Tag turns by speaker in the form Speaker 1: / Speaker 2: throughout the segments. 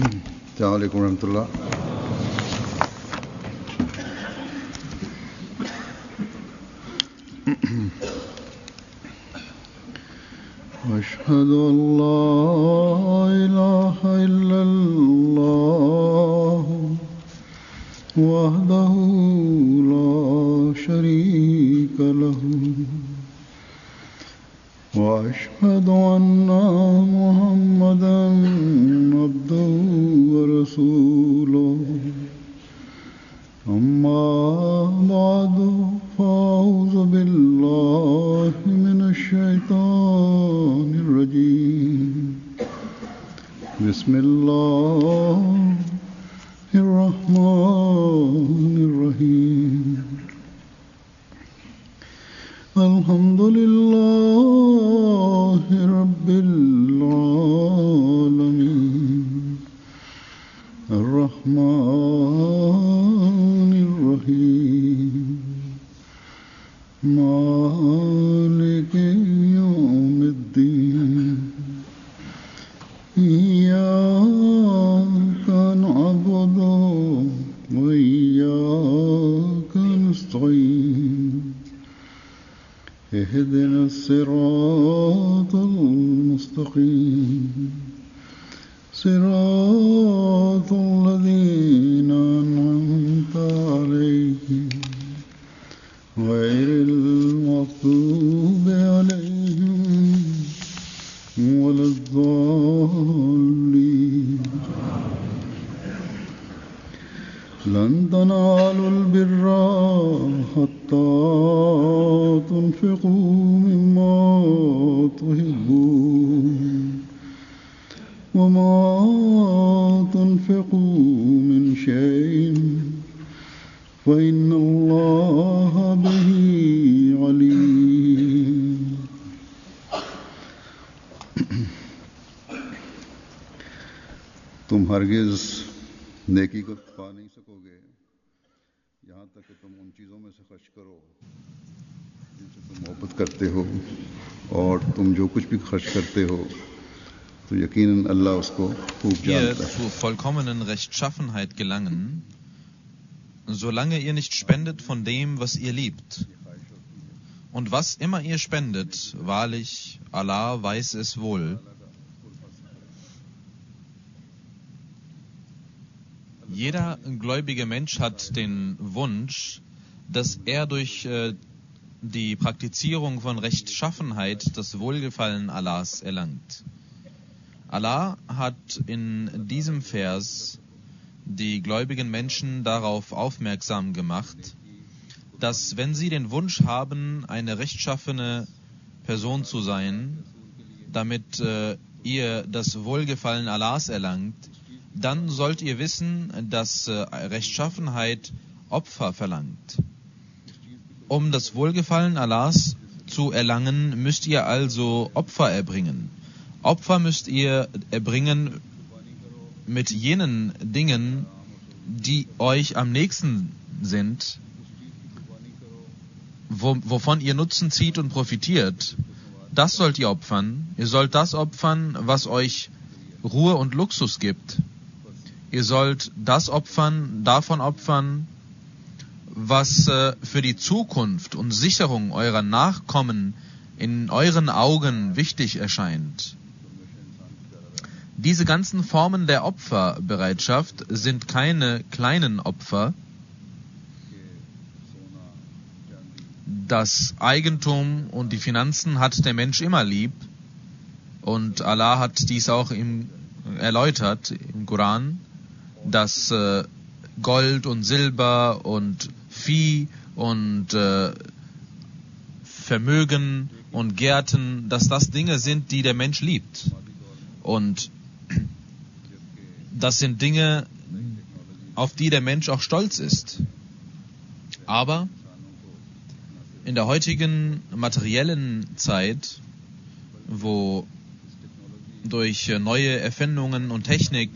Speaker 1: السلام علیکم ورحمۃ اللہ. أشهد أن لا إله إلا الله وحده لا شريك له وأشهد أن محمدا عبده ورسوله أما بعد فأعوذ بالله من الشيطان الرجيم بسم الله الرحمن الرحيم الحمد لله رب العالمين الرحمن الرحيم مالك يوم الدين إياك نعبد وإياك نستعين اهدنا الصراط المستقيم صراط الذين أنعمت عليهم غير المغضوب عليهم ولا الضالين. لن تنالوا البر حتى تنفقوا مما تحبون وما تنفقوا من شيء فإن الله به عليم. तुम हरगिज़ नेकी को पा नहीं सकोगे यहाँ तक कि तुम उन चीज़ों में से खर्च करो जिनसे तुम मोहब्बत करते हो और तुम जो कुछ भी खर्च करते हो तो यकीनन अल्लाह उसको खूब जानता है.
Speaker 2: Ihr zur vollkommenen Rechtschaffenheit gelangen, solange ihr nicht spendet von dem, was ihr liebt. Und was immer ihr spendet, wahrlich, Allah weiß es wohl. Jeder gläubige Mensch hat den Wunsch, dass er durch die Praktizierung von Rechtschaffenheit das Wohlgefallen Allahs erlangt. Allah hat in diesem Vers die gläubigen Menschen darauf aufmerksam gemacht, dass wenn sie den Wunsch haben, eine rechtschaffene Person zu sein, damit ihr das Wohlgefallen Allahs erlangt, dann sollt ihr wissen, dass Rechtschaffenheit Opfer verlangt. Um das Wohlgefallen Allahs zu erlangen, müsst ihr also Opfer erbringen. Opfer müsst ihr erbringen mit jenen Dingen, die euch am nächsten sind, wovon ihr Nutzen zieht und profitiert. Das sollt ihr opfern. Ihr sollt das opfern, was euch Ruhe und Luxus gibt. Ihr sollt das davon opfern, was für die Zukunft und Sicherung eurer Nachkommen in euren Augen wichtig erscheint. Diese ganzen Formen der Opferbereitschaft sind keine kleinen Opfer. Das Eigentum und die Finanzen hat der Mensch immer lieb. Und Allah hat dies auch erläutert im Koran, dass Gold und Silber und Vieh und Vermögen und Gärten, dass das Dinge sind, die der Mensch liebt. Und das sind Dinge, auf die der Mensch auch stolz ist. Aber in der heutigen materiellen Zeit, wo durch neue Erfindungen und Technik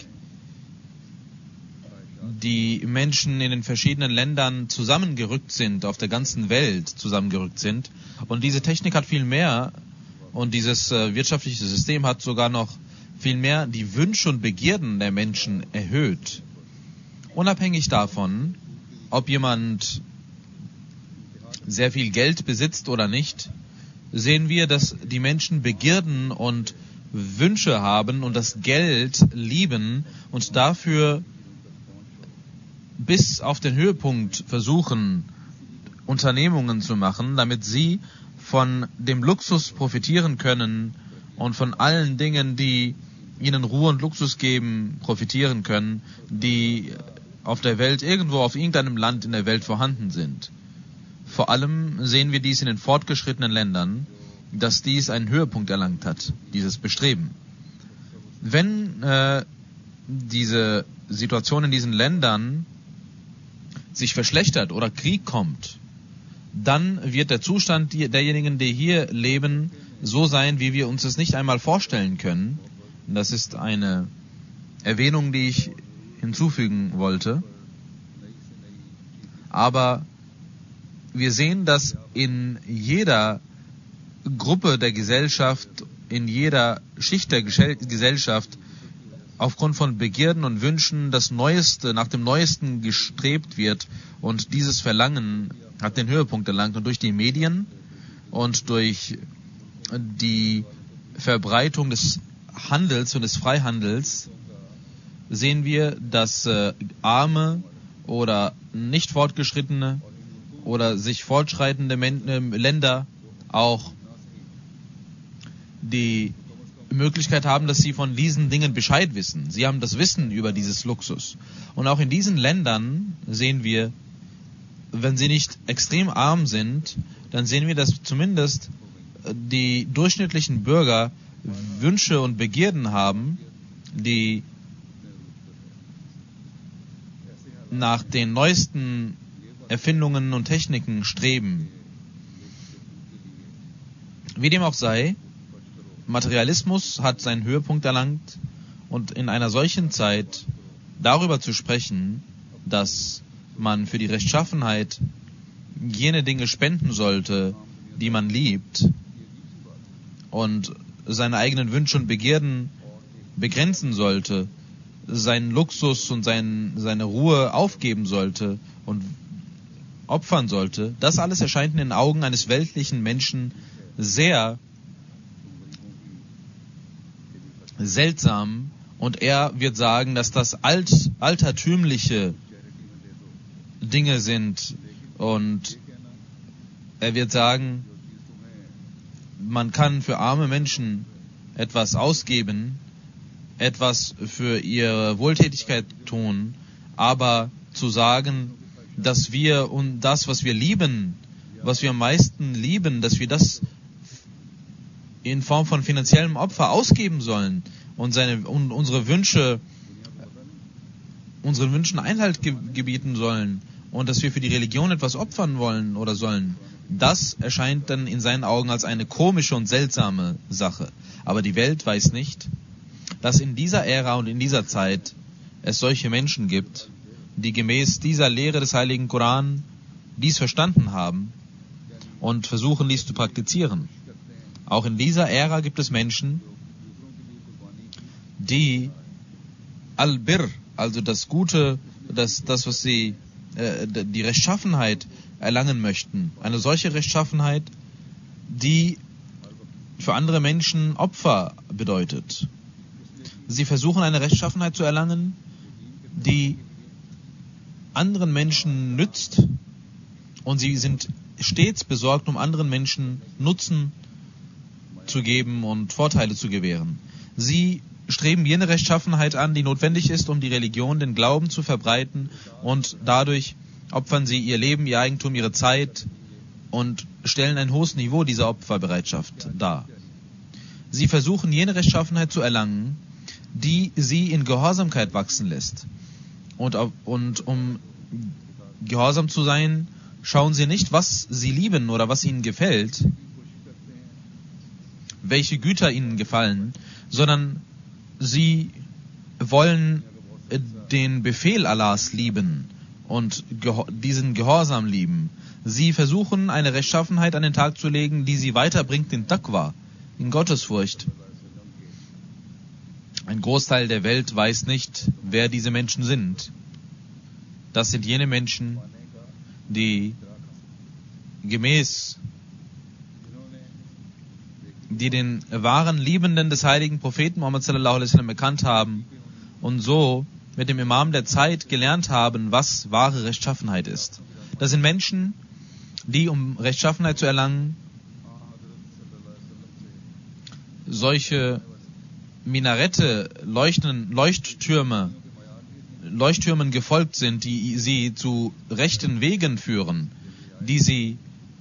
Speaker 2: die Menschen in den verschiedenen Ländern zusammengerückt sind, auf der ganzen Welt zusammengerückt sind, und diese Technik hat viel mehr, und dieses wirtschaftliche System hat sogar noch vielmehr die Wünsche und Begierden der Menschen erhöht. Unabhängig davon, ob jemand sehr viel Geld besitzt oder nicht, sehen wir, dass die Menschen Begierden und Wünsche haben und das Geld lieben und dafür bis auf den Höhepunkt versuchen, Unternehmungen zu machen, damit sie von dem Luxus profitieren können und von allen Dingen, die ihnen Ruhe und Luxus geben, profitieren können, die auf der Welt, irgendwo auf irgendeinem Land in der Welt vorhanden sind. Vor allem sehen wir dies in den fortgeschrittenen Ländern, dass dies einen Höhepunkt erlangt hat, dieses Bestreben. Wenn diese Situation in diesen Ländern sich verschlechtert oder Krieg kommt, dann wird der Zustand derjenigen, die hier leben, so sein, wie wir uns es nicht einmal vorstellen können. Das ist eine Erwähnung, die ich hinzufügen wollte. Aber wir sehen, dass in jeder Gruppe der Gesellschaft, in jeder Schicht der Gesellschaft aufgrund von Begierden und Wünschen das Neueste, nach dem Neuesten gestrebt wird, und dieses Verlangen hat den Höhepunkt erlangt, und durch die Medien und durch die Verbreitung des Handels und des Freihandels sehen wir, dass arme oder nicht fortgeschrittene oder sich fortschreitende Länder auch die Möglichkeit haben, dass sie von diesen Dingen Bescheid wissen. Sie haben das Wissen über dieses Luxus. Und auch in diesen Ländern sehen wir, wenn sie nicht extrem arm sind, dann sehen wir, dass zumindest die durchschnittlichen Bürger Wünsche und Begierden haben, die nach den neuesten Erfindungen und Techniken streben. Wie dem auch sei, Materialismus hat seinen Höhepunkt erlangt, und in einer solchen Zeit darüber zu sprechen, dass man für die Rechtschaffenheit jene Dinge spenden sollte, die man liebt, und seine eigenen Wünsche und Begierden begrenzen sollte, seinen Luxus und seine Ruhe aufgeben sollte und opfern sollte, das alles erscheint in den Augen eines weltlichen Menschen sehr seltsam, und er wird sagen, dass das altertümliche Dinge sind, und er wird sagen, man kann für arme Menschen etwas ausgeben, etwas für ihre Wohltätigkeit tun, aber zu sagen, dass wir und das, was wir lieben, was wir am meisten lieben, dass wir das in Form von finanziellem Opfer ausgeben sollen und unseren Wünschen Einhalt gebieten sollen und dass wir für die Religion etwas opfern wollen oder sollen, das erscheint dann in seinen Augen als eine komische und seltsame Sache. Aber die Welt weiß nicht, dass in dieser Ära und in dieser Zeit es solche Menschen gibt, die gemäß dieser Lehre des Heiligen Koran dies verstanden haben und versuchen, dies zu praktizieren. Auch in dieser Ära gibt es Menschen, die Al-Bir, also das Gute, das was sie, die Rechtschaffenheit erlangen möchten. Eine solche Rechtschaffenheit, die für andere Menschen Opfer bedeutet. Sie versuchen, eine Rechtschaffenheit zu erlangen, die anderen Menschen nützt, und sie sind stets besorgt, um anderen Menschen Nutzen zu geben und Vorteile zu gewähren. Sie streben jene Rechtschaffenheit an, die notwendig ist, um die Religion, den Glauben zu verbreiten, und dadurch opfern sie ihr Leben, ihr Eigentum, ihre Zeit und stellen ein hohes Niveau dieser Opferbereitschaft dar. Sie versuchen, jene Rechtschaffenheit zu erlangen, die sie in Gehorsamkeit wachsen lässt. Und um gehorsam zu sein, schauen sie nicht, was sie lieben oder was ihnen gefällt, welche Güter ihnen gefallen, sondern sie wollen den Befehl Allahs lieben und diesen Gehorsam lieben. Sie versuchen, eine Rechtschaffenheit an den Tag zu legen, die sie weiterbringt in Taqwa, in Gottesfurcht. Ein Großteil der Welt weiß nicht, wer diese Menschen sind. Das sind jene Menschen, die den wahren Liebenden des heiligen Propheten Muhammad sallallahu alaihi wasallam bekannt haben und so mit dem Imam der Zeit gelernt haben, was wahre Rechtschaffenheit ist. Das sind Menschen, die, um Rechtschaffenheit zu erlangen, solche Minarette, Leuchttürmen gefolgt sind, die sie zu rechten Wegen führen, die sie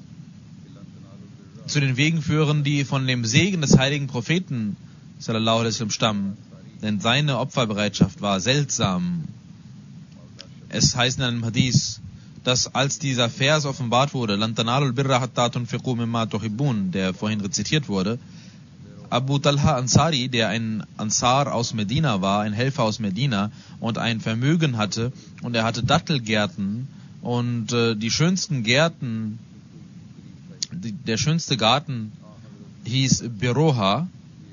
Speaker 2: zu den Wegen führen, die von dem Segen des heiligen Propheten sallallahu alaihi wasallam stammen. Denn seine Opferbereitschaft war seltsam. Es heißt in einem Hadith, dass als dieser Vers offenbart wurde, Lan tanalul birra hatta tunfiqu mimma tuhibbun, der vorhin rezitiert wurde, Abu Talha Ansari, der ein Ansar aus Medina war, ein Helfer aus Medina und ein Vermögen hatte, und er hatte Dattelgärten und die schönsten Gärten, der schönste Garten hieß Biroha,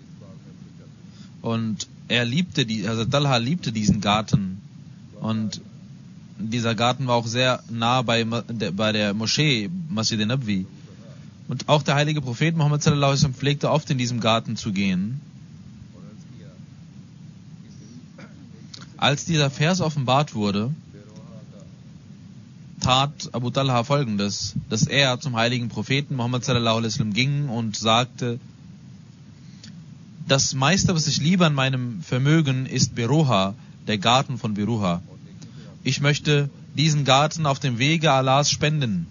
Speaker 2: und Talha liebte diesen Garten, und dieser Garten war auch sehr nah bei der Moschee Masjid an-Nabwi. Und auch der heilige Prophet Muhammad sallallahu alaihi wasallam pflegte oft in diesem Garten zu gehen. Als dieser Vers offenbart wurde, tat Abu Talha Folgendes, dass er zum heiligen Propheten Muhammad sallallahu alaihi wasallam ging und sagte: Das meiste, was ich liebe an meinem Vermögen, ist Biroha, der Garten von Biroha. Ich möchte diesen Garten auf dem Wege Allahs spenden.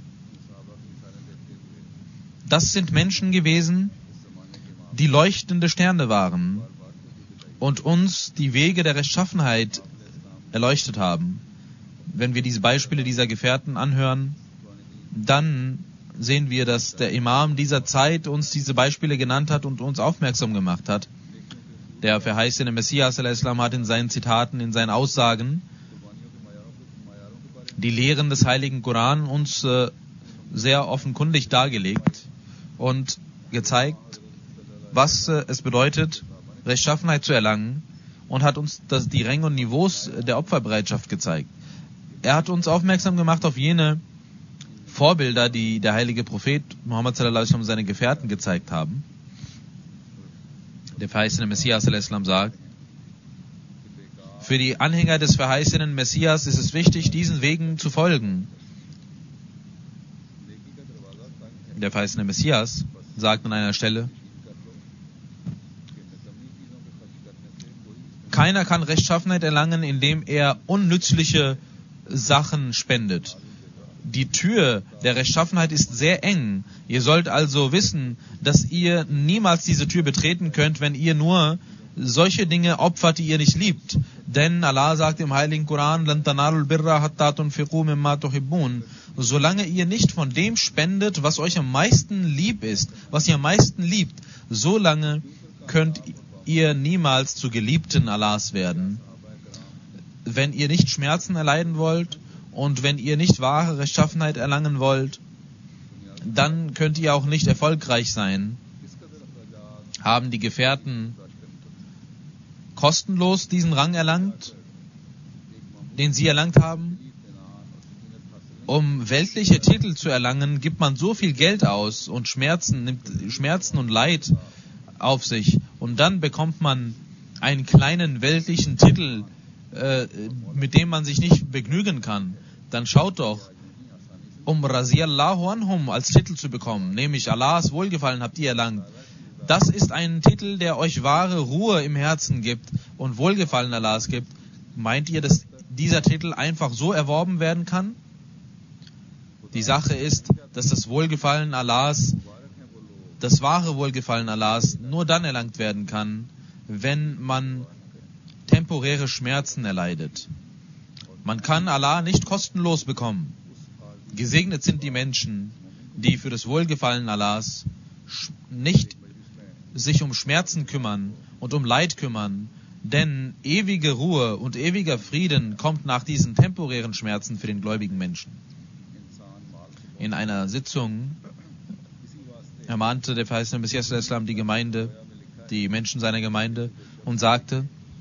Speaker 2: Das sind Menschen gewesen, die leuchtende Sterne waren und uns die Wege der Rechtschaffenheit erleuchtet haben. Wenn wir diese Beispiele dieser Gefährten anhören, dann sehen wir, dass der Imam dieser Zeit uns diese Beispiele genannt hat und uns aufmerksam gemacht hat. Der verheißene Messias al-Islam hat in seinen Zitaten, in seinen Aussagen die Lehren des heiligen Koran uns sehr offenkundig dargelegt und gezeigt, was es bedeutet, Rechtschaffenheit zu erlangen, und hat uns die Ränge und Niveaus der Opferbereitschaft gezeigt. Er hat uns aufmerksam gemacht auf jene Vorbilder, die der heilige Prophet Muhammad sallallahu alaihi wasallam seine Gefährten gezeigt haben. Der verheißene Messias sallallahu alaihi wasallam sagt: Für die Anhänger des verheißenen Messias ist es wichtig, diesen Wegen zu folgen. Der verheißene Messias sagt an einer Stelle: Keiner kann Rechtschaffenheit erlangen, indem er unnützliche Sachen spendet. Die Tür der Rechtschaffenheit ist sehr eng. Ihr sollt also wissen, dass ihr niemals diese Tür betreten könnt, wenn ihr nur solche Dinge opfert, die ihr nicht liebt. Denn Allah sagt im heiligen Koran: Lan tanalul birra hatta tunfiqu mimma tuhibbun. Solange ihr nicht von dem spendet, was euch am meisten lieb ist, was ihr am meisten liebt, solange könnt ihr niemals zu Geliebten Allahs werden. Wenn ihr nicht Schmerzen erleiden wollt und wenn ihr nicht wahre Rechtschaffenheit erlangen wollt, dann könnt ihr auch nicht erfolgreich sein. Haben die Gefährten kostenlos diesen Rang erlangt, den sie erlangt haben? Um weltliche Titel zu erlangen, gibt man so viel Geld aus und nimmt Schmerzen und Leid auf sich, und dann bekommt man einen kleinen weltlichen Titel, mit dem man sich nicht begnügen kann. Dann schaut doch, um Raziyallahu anhum als Titel zu bekommen, nämlich Allahs Wohlgefallen habt ihr erlangt. Das ist ein Titel, der euch wahre Ruhe im Herzen gibt und Wohlgefallen Allahs gibt. Meint ihr, dass dieser Titel einfach so erworben werden kann? Die Sache ist, dass das Wohlgefallen Allahs, das wahre Wohlgefallen Allahs, nur dann erlangt werden kann, wenn man temporäre Schmerzen erleidet. Man kann Allah nicht kostenlos bekommen. Gesegnet sind die Menschen, die für das Wohlgefallen Allahs nicht sich um Schmerzen kümmern und um Leid kümmern, denn ewige Ruhe und ewiger Frieden kommt nach diesen temporären Schmerzen für den gläubigen Menschen. In einer Sitzung ermahnte der verheißene Messias al-Islam die Gemeinde, die Menschen seiner Gemeinde, und sagte: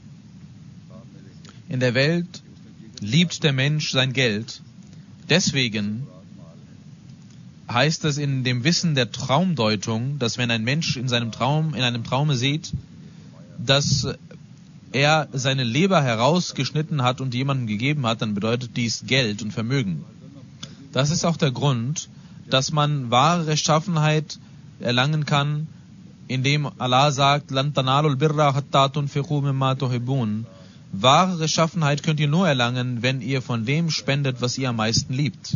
Speaker 2: In der Welt liebt der Mensch sein Geld. Deswegen heißt es in dem Wissen der Traumdeutung, dass wenn ein Mensch in einem Traume sieht, dass er seine Leber herausgeschnitten hat und jemandem gegeben hat, dann bedeutet dies Geld und Vermögen. Das ist auch der Grund, dass man wahre Rechtschaffenheit erlangen kann, indem Allah sagt, "Lan tanalul birra hatta tunfiqu mimma tuhibbun." Wahre Rechtschaffenheit könnt ihr nur erlangen, wenn ihr von dem spendet, was ihr am meisten liebt.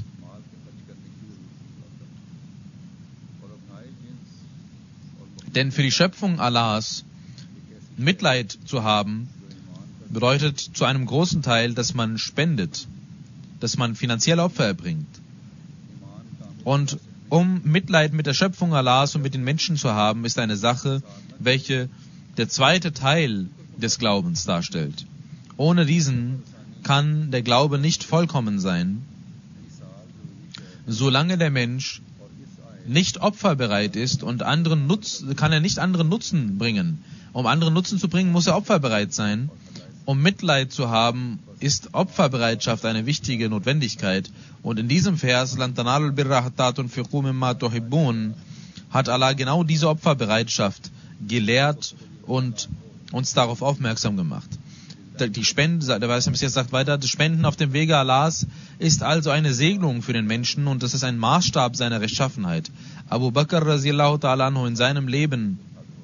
Speaker 2: Denn für die Schöpfung Allahs Mitleid zu haben, bedeutet zu einem großen Teil, dass man spendet, dass man finanzielle Opfer erbringt. Und um Mitleid mit der Schöpfung Allahs und mit den Menschen zu haben, ist eine Sache, welche der zweite Teil des Glaubens darstellt. Ohne diesen kann der Glaube nicht vollkommen sein, solange der Mensch nicht opferbereit ist und kann er nicht anderen Nutzen bringen. Um anderen Nutzen zu bringen, muss er opferbereit sein. Um Mitleid zu haben, ist Opferbereitschaft eine wichtige Notwendigkeit. Und in diesem Vers, "Lan tanalul birra hatta tunfiqu mimma tuhibbun", hat Allah genau diese Opferbereitschaft gelehrt und uns darauf aufmerksam gemacht. Die Spende, der Weiße Messias sagt weiter, das Spenden auf dem Wege Allahs ist also eine Segnung für den Menschen und das ist ein Maßstab seiner Rechtschaffenheit. Abu Bakr radiallahu ta'ala anhu, in seinem Leben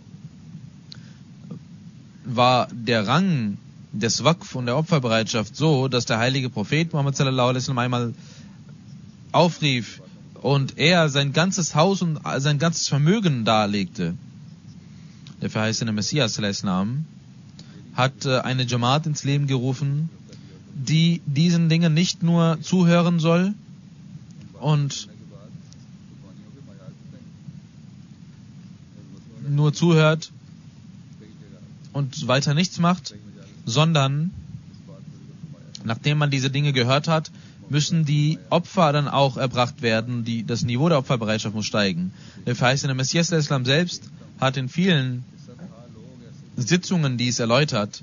Speaker 2: war der Rang des Waqf und der Opferbereitschaft so, dass der heilige Prophet Muhammad sallallahu alaihi wasallam einmal aufrief und er sein ganzes Haus und sein ganzes Vermögen darlegte. Der verheißene Messias sallallahu alaihi wasallam hat eine Jamaat ins Leben gerufen, die diesen Dingen nicht nur zuhören soll und nur zuhört und weiter nichts macht, sondern nachdem man diese Dinge gehört hat, müssen die Opfer dann auch erbracht werden, das Niveau der Opferbereitschaft muss steigen. Der verheißene Messias der Islam selbst hat in vielen Sitzungen dies erläutert.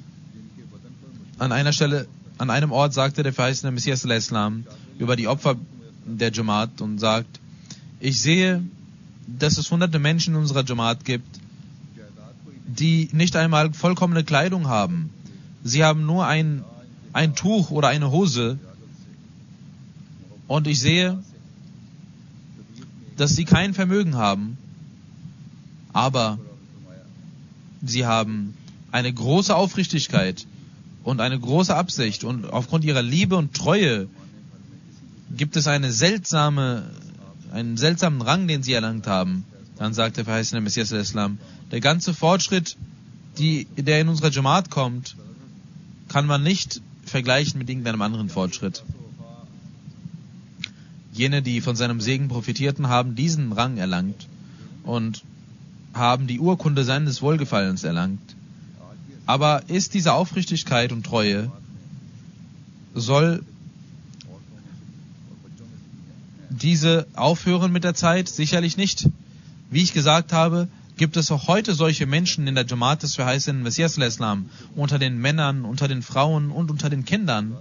Speaker 2: An einer Stelle, an einem Ort sagte der verheißene Messias der Islam über die Opfer der Jamaat und sagt, ich sehe, dass es hunderte Menschen in unserer Jamaat gibt, die nicht einmal vollkommene Kleidung haben. Sie haben nur ein Tuch oder eine Hose. Und ich sehe, dass sie kein Vermögen haben. Aber sie haben eine große Aufrichtigkeit und eine große Absicht. Und aufgrund ihrer Liebe und Treue gibt es einen seltsamen Rang, den sie erlangt haben. Dann sagt der verheißene Messias al-Islam, der ganze Fortschritt, der in unserer Jamaat kommt, kann man nicht vergleichen mit irgendeinem anderen Fortschritt. Jene, die von seinem Segen profitierten, haben diesen Rang erlangt und haben die Urkunde seines Wohlgefallens erlangt. Aber ist diese Aufrichtigkeit und Treue, soll diese aufhören mit der Zeit? Sicherlich nicht. Wie ich gesagt habe, gibt es auch heute solche Menschen in der Jamaat des verheißenen Messias al-Islam, unter den Männern, unter den Frauen und unter den Kindern,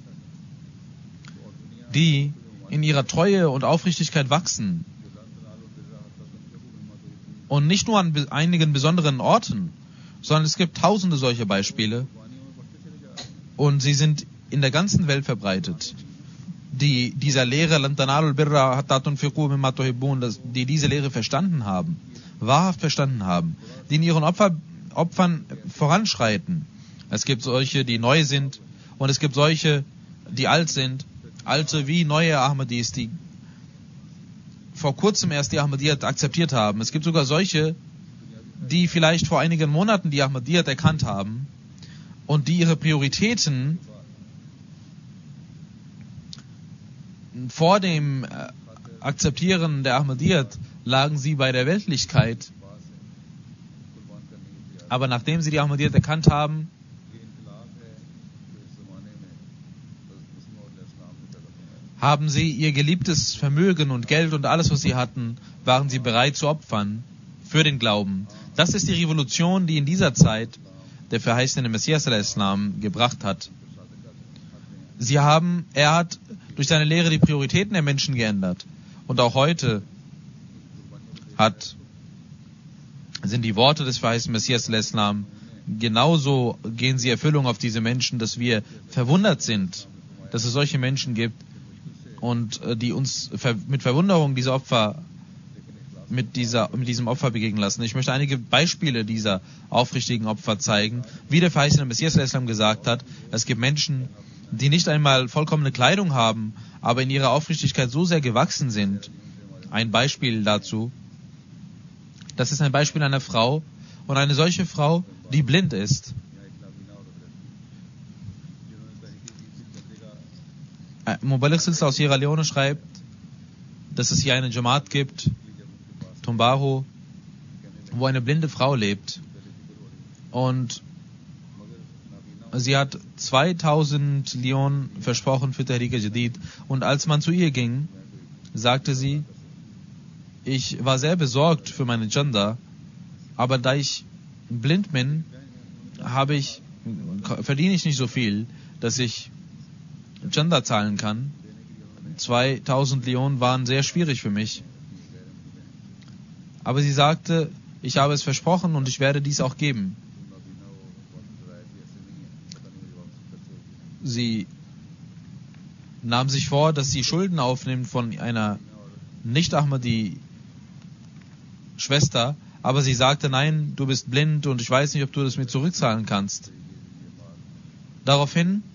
Speaker 2: die in ihrer Treue und Aufrichtigkeit wachsen. Und nicht nur an einigen besonderen Orten, sondern es gibt tausende solcher Beispiele. Und sie sind in der ganzen Welt verbreitet. Die dieser Lehre, "Lan tanalul birra hatta tunfiqu mimma tuhibbun", die diese Lehre verstanden haben, wahrhaft verstanden haben, die in ihren Opfern voranschreiten. Es gibt solche, die neu sind, und es gibt solche, die alt sind, alte wie neue Ahmadis, die vor kurzem erst die Ahmadiyyat akzeptiert haben. Es gibt sogar solche, die vielleicht vor einigen Monaten die Ahmadiyyat erkannt haben und die ihre Prioritäten vor dem Akzeptieren der Ahmadiyyat lagen sie bei der Weltlichkeit. Aber nachdem sie die Ahmadiyyat erkannt haben, haben sie ihr geliebtes Vermögen und Geld und alles, was sie hatten, waren sie bereit zu opfern für den Glauben. Das ist die Revolution, die in dieser Zeit der verheißene Messias al-Islam gebracht hat. Er hat durch seine Lehre die Prioritäten der Menschen geändert. Und auch heute sind die Worte des verheißenen Messias al-Islam genauso, gehen sie Erfüllung auf diese Menschen, dass wir verwundert sind, dass es solche Menschen gibt und die uns mit Verwunderung mit diesem Opfer begegnen lassen. Ich möchte einige Beispiele dieser aufrichtigen Opfer zeigen. Wie der verheißene Messias al-Islam gesagt hat, es gibt Menschen, die nicht einmal vollkommene Kleidung haben, aber in ihrer Aufrichtigkeit so sehr gewachsen sind. Ein Beispiel dazu, das ist ein Beispiel einer Frau, und eine solche Frau, die blind ist. Mubaligh Silsila aus Sierra Leone schreibt, dass es hier eine Jamaat gibt, Tumbaho, wo eine blinde Frau lebt. Und sie hat 2000 Leon versprochen für Tahrik al-Jadid. Und als man zu ihr ging, sagte sie, ich war sehr besorgt für meine Janda, aber da ich blind bin, verdiene ich nicht so viel, dass ich Janda zahlen kann. 2000 Leon waren sehr schwierig für mich. Aber sie sagte, ich habe es versprochen und ich werde dies auch geben. Sie nahm sich vor, dass sie Schulden aufnimmt von einer Nicht-Ahmadi-Schwester, aber sie sagte, nein, du bist blind und ich weiß nicht, ob du das mir zurückzahlen kannst. Daraufhin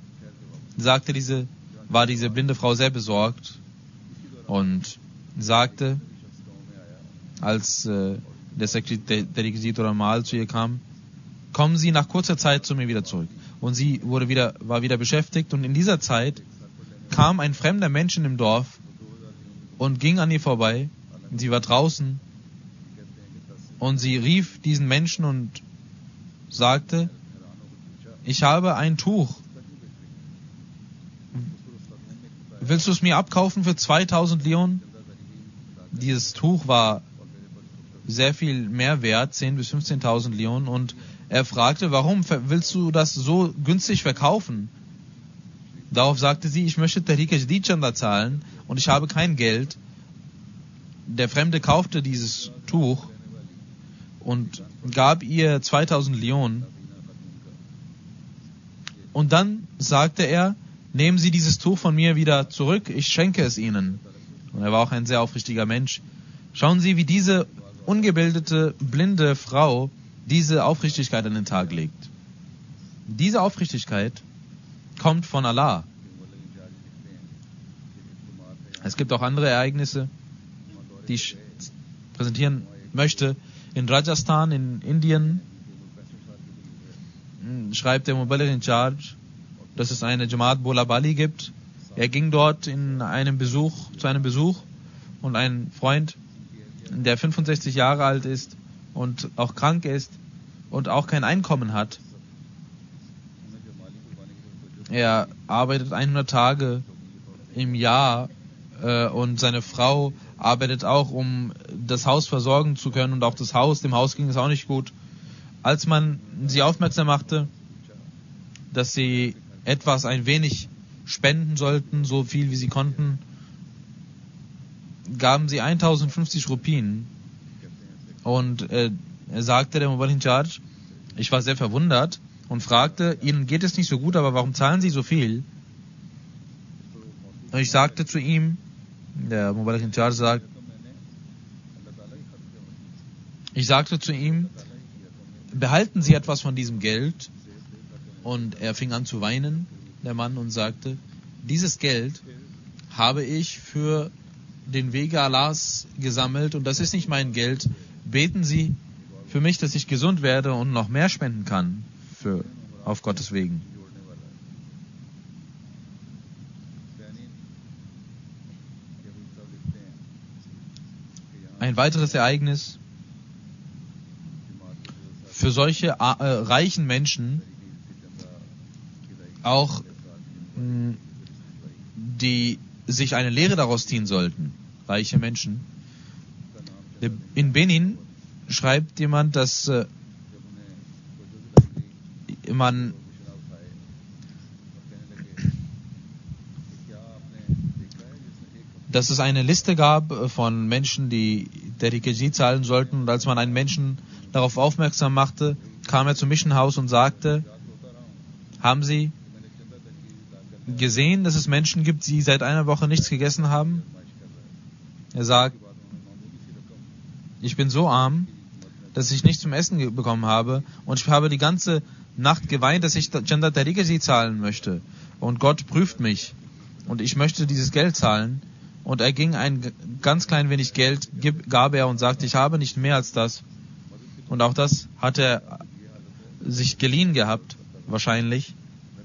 Speaker 2: war diese blinde Frau sehr besorgt und sagte, als der Requisitor Amal zu ihr kam, kommen Sie nach kurzer Zeit zu mir wieder zurück. Und sie war wieder beschäftigt, und in dieser Zeit kam ein fremder Mensch in dem Dorf und ging an ihr vorbei. Und sie war draußen und sie rief diesen Menschen und sagte, ich habe ein Tuch. Willst du es mir abkaufen für 2000 Leon? Dieses Tuch war sehr viel mehr wert, 10.000 bis 15.000 Leon, und er fragte, warum willst du das so günstig verkaufen? Darauf sagte sie, ich möchte Tahrik al-Jadid Chanda zahlen und ich habe kein Geld. Der Fremde kaufte dieses Tuch und gab ihr 2000 Leon. Und dann sagte er, nehmen Sie dieses Tuch von mir wieder zurück, ich schenke es Ihnen. Und er war auch ein sehr aufrichtiger Mensch. Schauen Sie, wie diese ungebildete, blinde Frau diese Aufrichtigkeit an den Tag legt. Diese Aufrichtigkeit kommt von Allah. Es gibt auch andere Ereignisse, die ich präsentieren möchte. In Rajasthan, in Indien, schreibt der Mubaligh in Charge, dass es eine Jamaat Bola Bali gibt. Er ging dort zu einem Besuch, und ein Freund, der 65 Jahre alt ist und auch krank ist und auch kein Einkommen hat. Er arbeitet 100 Tage im Jahr und seine Frau arbeitet auch, um das Haus versorgen zu können, und auch dem Haus ging es auch nicht gut. Als man sie aufmerksam machte, dass sie ein wenig spenden sollten, so viel wie sie konnten, gaben sie 1050 Rupien. Und er sagte, der Mubaligh in Charge, ich war sehr verwundert und fragte, Ihnen geht es nicht so gut, aber warum zahlen Sie so viel? Und ich sagte zu ihm, der Mubaligh in Charge sagt, ich sagte zu ihm, behalten Sie etwas von diesem Geld. Und er fing an zu weinen, der Mann, und sagte, dieses Geld habe ich für den Wege Allahs gesammelt und das ist nicht mein Geld. Beten Sie für mich, dass ich gesund werde und noch mehr spenden kann auf Gottes Wegen. Ein weiteres Ereignis für solche reichen Menschen, auch die sich eine Lehre daraus ziehen sollten, reiche Menschen. In Benin schreibt jemand, dass dass es eine Liste gab von Menschen, die Tariqa zahlen sollten. Und als man einen Menschen darauf aufmerksam machte, kam er zum Mission House und sagte, haben Sie gesehen, dass es Menschen gibt, die seit einer Woche nichts gegessen haben? Er sagt, ich bin so arm, dass ich nichts zum Essen bekommen habe und ich habe die ganze Nacht geweint, dass ich Chanda Tariqa zahlen möchte. Und Gott prüft mich und ich möchte dieses Geld zahlen. Und er ging ein ganz klein wenig Geld, gab er und sagte, ich habe nicht mehr als das. Und auch das hat er sich geliehen gehabt, wahrscheinlich.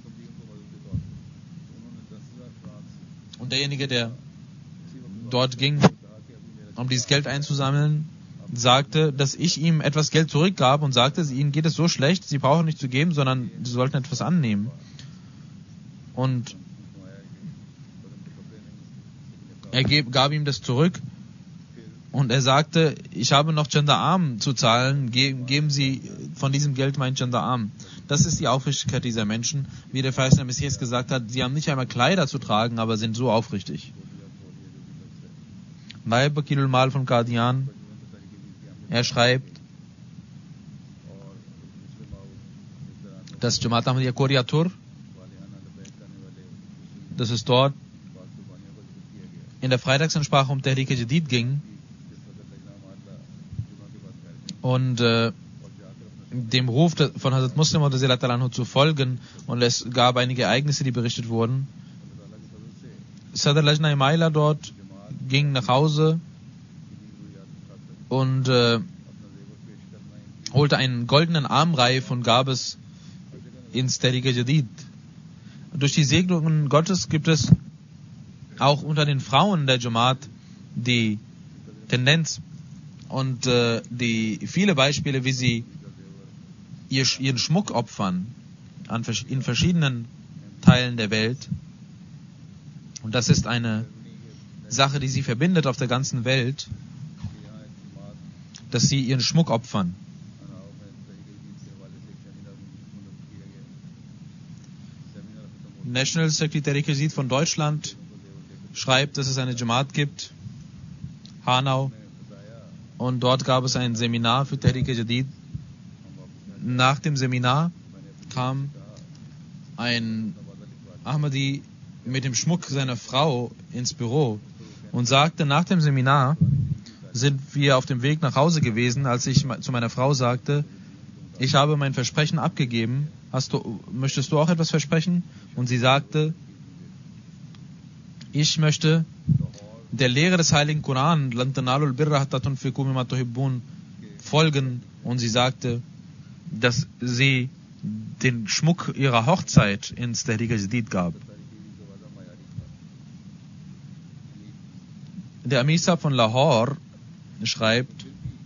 Speaker 2: Und derjenige, der dort ging, um dieses Geld einzusammeln, sagte, dass ich ihm etwas Geld zurückgab und sagte, ihnen geht es so schlecht, sie brauchen nicht zu geben, sondern sie sollten etwas annehmen. Und er gab ihm das zurück und er sagte, ich habe noch Chanda Am zu zahlen, geben Sie von diesem Geld mein Chanda Am. Das ist die Aufrichtigkeit dieser Menschen. Wie der verheißene Messias gesagt hat, sie haben nicht einmal Kleider zu tragen, aber sind so aufrichtig. Naib Bakilul Mal von Qadian, er schreibt, dass Jamaat Ahmadiyya Koriatur, dass es dort in der Freitagsansprache um Tehrik Jadid ging und dem Ruf von Hazrat Muslim zu folgen, und es gab einige Ereignisse, die berichtet wurden. Sadr Lajna Imaila dort ging nach Hause und holte einen goldenen Armreif und gab es ins Tehrik Jadid. Durch die Segnungen Gottes gibt es auch unter den Frauen der Jamaat die Tendenz und die viele Beispiele, wie sie ihren Schmuck opfern in verschiedenen Teilen der Welt. Und das ist eine Sache, die sie verbindet auf der ganzen Welt, dass sie ihren Schmuck opfern. National Secretary Tehrik von Deutschland schreibt, dass es eine Jamaat gibt, Hanau, und dort gab es ein Seminar für Tehrik Jadid. Nach dem Seminar kam ein Ahmadi mit dem Schmuck seiner Frau ins Büro und sagte, nach dem Seminar sind wir auf dem Weg nach Hause gewesen, als ich zu meiner Frau sagte, ich habe mein Versprechen abgegeben, möchtest du auch etwas versprechen? Und sie sagte, ich möchte der Lehre des Heiligen Koran, folgen, und sie sagte, dass sie den Schmuck ihrer Hochzeit ins Tehrik Jadid gab. Der Amir Sahib von Lahore schreibt,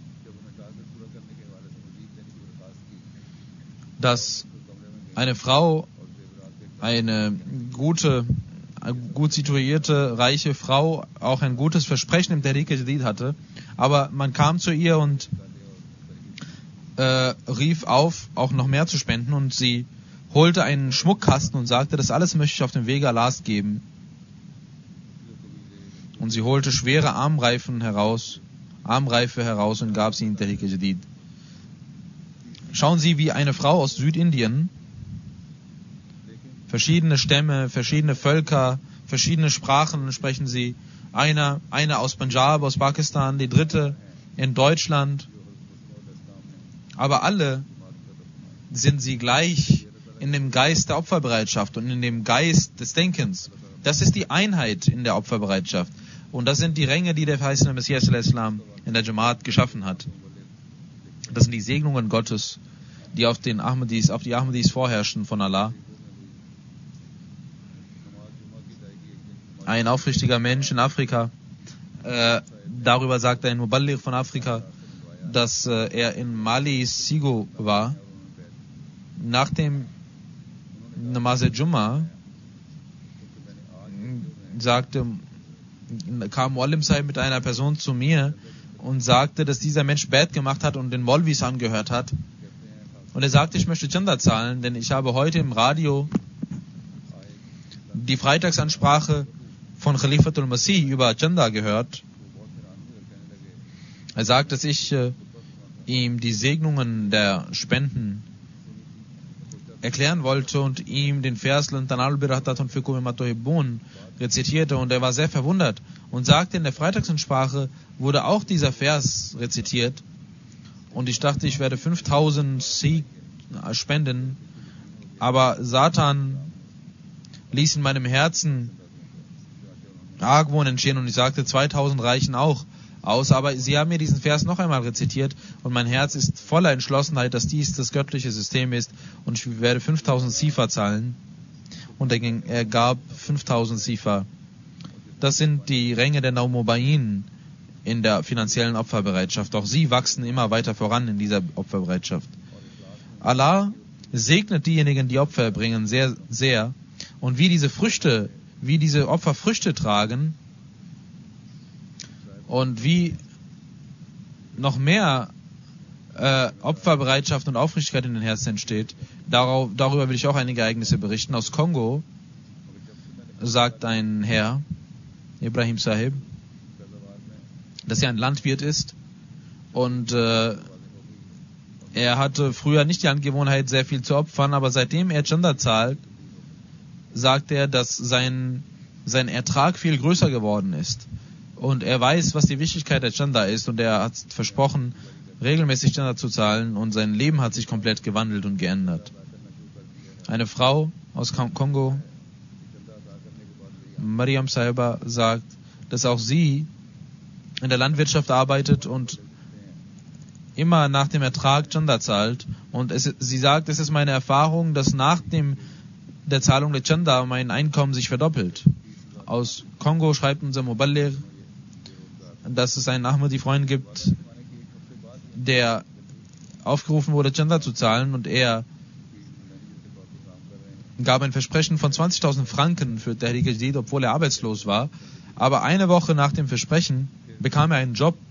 Speaker 2: dass eine Frau, eine gut situierte, reiche Frau, auch ein gutes Versprechen im Tehrik Jadid hatte, aber man kam zu ihr und rief auf, auch noch mehr zu spenden, und sie holte einen Schmuckkasten und sagte, das alles möchte ich auf dem Wege Allahs geben. Und sie holte schwere Armreife heraus und gab sie in Tehrik Jadid. Schauen Sie, wie eine Frau aus Südindien, verschiedene Stämme, verschiedene Völker, verschiedene Sprachen sprechen sie. Eine aus Punjab, aus Pakistan, die dritte in Deutschland. Aber alle sind sie gleich in dem Geist der Opferbereitschaft und in dem Geist des Denkens. Das ist die Einheit in der Opferbereitschaft. Und das sind die Ränge, die der verheißene Messias al-Islam in der Jamaat geschaffen hat. Das sind die Segnungen Gottes, die auf die Ahmadis vorherrschen von Allah. Ein aufrichtiger Mensch in Afrika, darüber sagt ein Muballigh von Afrika, dass er in Mali Sigo war. Nach dem Namaz al-Jumma kam Muallim Sahib mit einer Person zu mir und sagte, dass dieser Mensch Bad gemacht hat und den Molvis angehört hat. Und er sagte, ich möchte Chanda zahlen, denn ich habe heute im Radio die Freitagsansprache von Khalifatul Masih über Chanda gehört. Er sagt, dass ich ihm die Segnungen der Spenden erklären wollte und ihm den Vers rezitierte, und er war sehr verwundert und sagte, in der Freitagsansprache wurde auch dieser Vers rezitiert, und ich dachte, ich werde 5000 Sikh spenden, aber Satan ließ in meinem Herzen Argwohn entstehen und ich sagte, 2000 reichen auch aus, aber sie haben mir diesen Vers noch einmal rezitiert und mein Herz ist voller Entschlossenheit, dass dies das göttliche System ist, und ich werde 5000 Sifa zahlen. Und er gab 5000 Sifa. Das sind die Ränge der Naumobayin in der finanziellen Opferbereitschaft. Auch sie wachsen immer weiter voran in dieser Opferbereitschaft. Allah segnet diejenigen, die Opfer bringen, sehr, sehr. Und wie diese Opfer Früchte tragen, und wie noch mehr Opferbereitschaft und Aufrichtigkeit in den Herzen entsteht, darüber will ich auch einige Ereignisse berichten. Aus Kongo sagt ein Herr, Ibrahim Sahib, dass er ein Landwirt ist, und er hatte früher nicht die Angewohnheit, sehr viel zu opfern, aber seitdem er Chanda zahlt, sagt er, dass sein Ertrag viel größer geworden ist. Und er weiß, was die Wichtigkeit der Chanda ist, und er hat versprochen, regelmäßig Chanda zu zahlen, und sein Leben hat sich komplett gewandelt und geändert. Eine Frau aus Kongo, Mariam Sahiba, sagt, dass auch sie in der Landwirtschaft arbeitet und immer nach dem Ertrag Chanda zahlt. Und sie sagt, es ist meine Erfahrung, dass nach der Zahlung der Chanda mein Einkommen sich verdoppelt. Aus Kongo schreibt unser Muballigh, dass es einen Ahmadi-Freund gibt, der aufgerufen wurde, Chanda zu zahlen, und er gab ein Versprechen von 20.000 Franken für Tehreek Jadid, obwohl er arbeitslos war. Aber eine Woche nach dem Versprechen bekam er einen Job,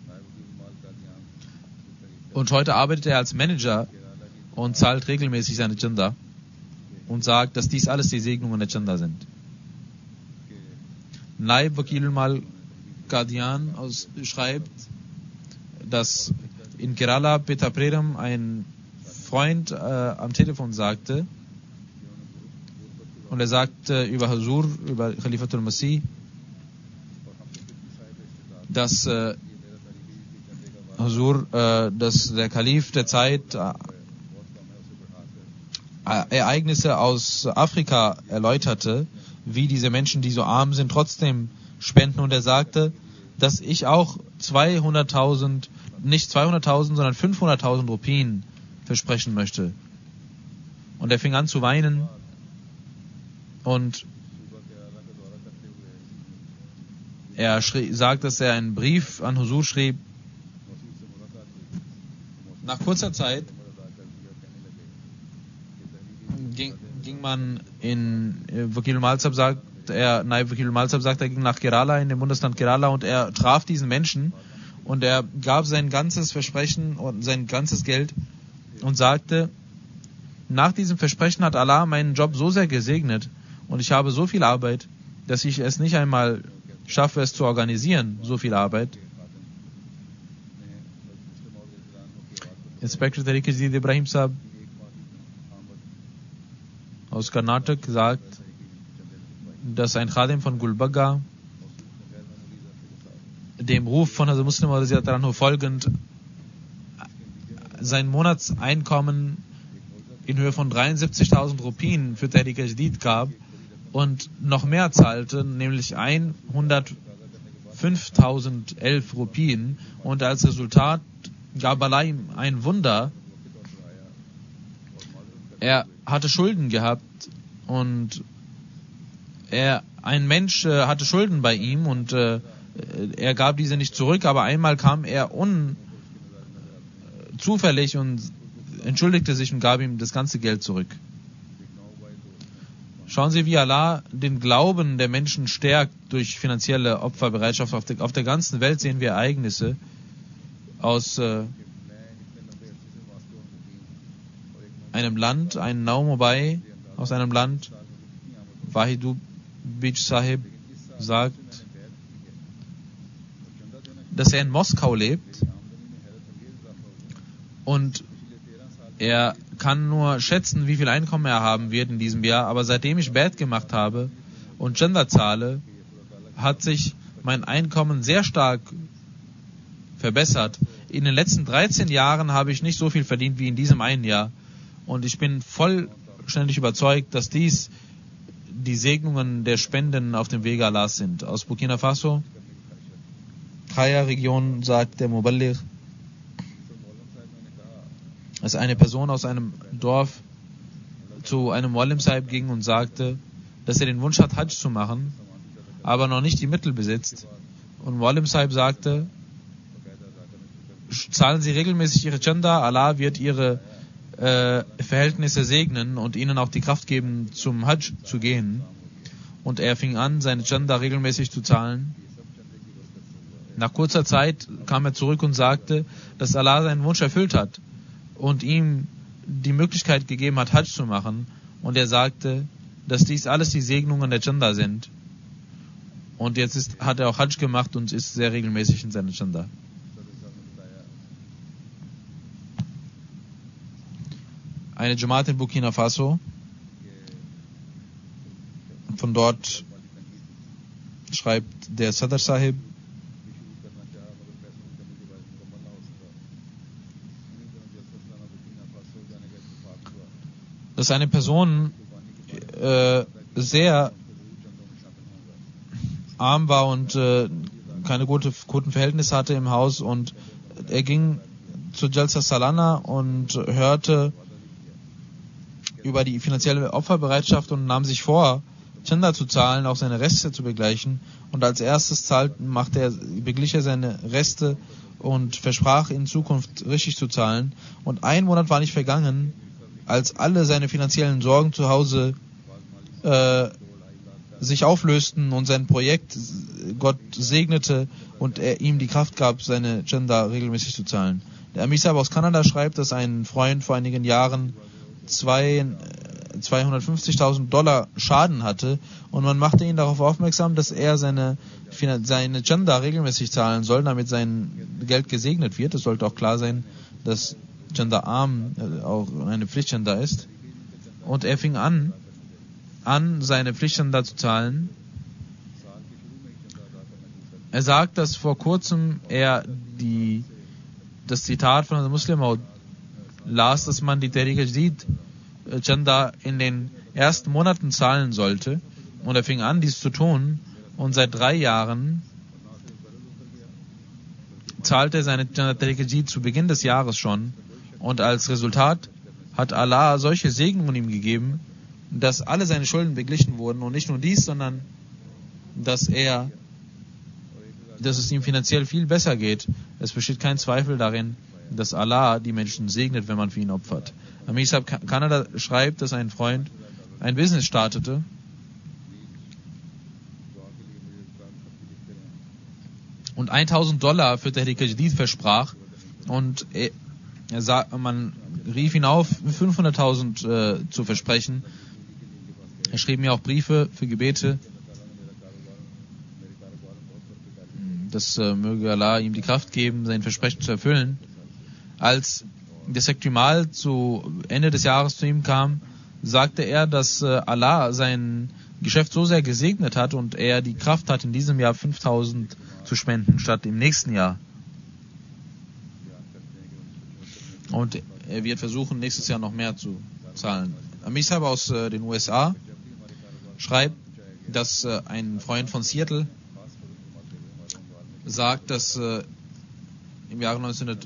Speaker 2: und heute arbeitet er als Manager und zahlt regelmäßig seine Chanda und sagt, dass dies alles die Segnungen der Chanda sind. Naib Wakil Mal Qadian schreibt, dass in Kerala Peter Prerem ein Freund am Telefon sagte, und er sagte über Huzur, über Khalifatul Masih, dass dass der Kalif der Zeit Ereignisse aus Afrika erläuterte, wie diese Menschen, die so arm sind, trotzdem spenden, und er sagte, dass ich auch 200.000, nicht 200.000, sondern 500.000 Rupien versprechen möchte. Und er fing an zu weinen, und er sagt, dass er einen Brief an Huzur schrieb. Nach kurzer Zeit ging man in Wakil Malsab sagt, er ging nach Kerala, in dem Bundesland Kerala, und er traf diesen Menschen, und er gab sein ganzes Versprechen und sein ganzes Geld und sagte, nach diesem Versprechen hat Allah meinen Job so sehr gesegnet, und ich habe so viel Arbeit, dass ich es nicht einmal schaffe, es zu organisieren, so viel Arbeit. Inspektor Tehreek Jadid Ibrahim Sahib aus Karnatak sagt, dass ein Khadim von Gulbagga dem Ruf von Hazrat Muslim Radhiyallahu folgend sein Monatseinkommen in Höhe von 73.000 Rupien für Tehreek Jadid gab und noch mehr zahlte, nämlich 105.011 Rupien, und als Resultat gab Allah ihm ein Wunder. Er hatte Schulden gehabt, und ein Mensch hatte Schulden bei ihm, und er gab diese nicht zurück, aber einmal kam er zufällig und entschuldigte sich und gab ihm das ganze Geld zurück. Schauen Sie, wie Allah den Glauben der Menschen stärkt durch finanzielle Opferbereitschaft. Auf der ganzen Welt sehen wir Ereignisse aus einem Land, ein Naumobai aus einem Land, Wahidu Bij Sahib, sagt, dass er in Moskau lebt und er kann nur schätzen, wie viel Einkommen er haben wird in diesem Jahr, aber seitdem ich Bad gemacht habe und Gender zahle, hat sich mein Einkommen sehr stark verbessert. In den letzten 13 Jahren habe ich nicht so viel verdient wie in diesem einen Jahr und ich bin vollständig überzeugt, dass dies die Segnungen der Spenden auf dem Wege Allahs sind. Aus Burkina Faso, Kaya-Region, sagt der Muballigh, dass eine Person aus einem Dorf zu einem Muallim Sahib ging und sagte, dass er den Wunsch hat, Hajj zu machen, aber noch nicht die Mittel besitzt. Und Muallim Sahib sagte, zahlen Sie regelmäßig Ihre Chanda, Allah wird Ihre Verhältnisse segnen und Ihnen auch die Kraft geben, zum Hajj zu gehen. Und er fing an, seine Chanda regelmäßig zu zahlen. Nach kurzer Zeit kam er zurück und sagte, dass Allah seinen Wunsch erfüllt hat und ihm die Möglichkeit gegeben hat, Hajj zu machen. Und er sagte, dass dies alles die Segnungen der Chanda sind. Und jetzt hat er auch Hajj gemacht und ist sehr regelmäßig in seiner Chanda. Eine Jamaat in Burkina Faso. Von dort schreibt der Sadr Sahib, dass eine Person sehr arm war und keine guten Verhältnisse hatte im Haus, und er ging zu Jalsa Salana und hörte über die finanzielle Opferbereitschaft und nahm sich vor, Chanda zu zahlen, auch seine Reste zu begleichen. Und als erstes beglich er seine Reste und versprach in Zukunft richtig zu zahlen. Und 1 Monat war nicht vergangen, als alle seine finanziellen Sorgen zu Hause sich auflösten und sein Projekt Gott segnete und er ihm die Kraft gab, seine Chanda regelmäßig zu zahlen. Der Amir Sahib aus Kanada schreibt, dass ein Freund vor einigen Jahren $250.000 Schaden hatte und man machte ihn darauf aufmerksam, dass er seine Chanda regelmäßig zahlen soll, damit sein Geld gesegnet wird. Es sollte auch klar sein, dass Chanda arm auch eine Pflichtchanda ist. Und er fing an seine Pflichtchanda zu zahlen. Er sagt, dass vor kurzem er das Zitat von einem Muslim las, dass man die Tariq-e-Jadid Chanda in den ersten Monaten zahlen sollte. Und er fing an, dies zu tun. Und seit 3 Jahren zahlt er seine Chanda Tariq-e-Jadid zu Beginn des Jahres schon. Und als Resultat hat Allah solche Segnungen ihm gegeben, dass alle seine Schulden beglichen wurden. Und nicht nur dies, sondern dass es ihm finanziell viel besser geht. Es besteht kein Zweifel darin, dass Allah die Menschen segnet, wenn man für ihn opfert. Amir Sahib Kanada schreibt, dass ein Freund ein Business startete und $1.000 für Tariq-e-Jadid versprach, und man rief ihn auf, 500.000 zu versprechen. Er schrieb mir auch Briefe für Gebete, dass möge Allah ihm die Kraft geben, sein Versprechen zu erfüllen. Als der Sektimal zu Ende des Jahres zu ihm kam, sagte er, dass Allah sein Geschäft so sehr gesegnet hat und er die Kraft hat, in diesem Jahr 5.000 zu spenden, statt im nächsten Jahr. Und er wird versuchen, nächstes Jahr noch mehr zu zahlen. Amir Sahib aus den USA schreibt, dass ein Freund von Seattle sagt, dass im Jahre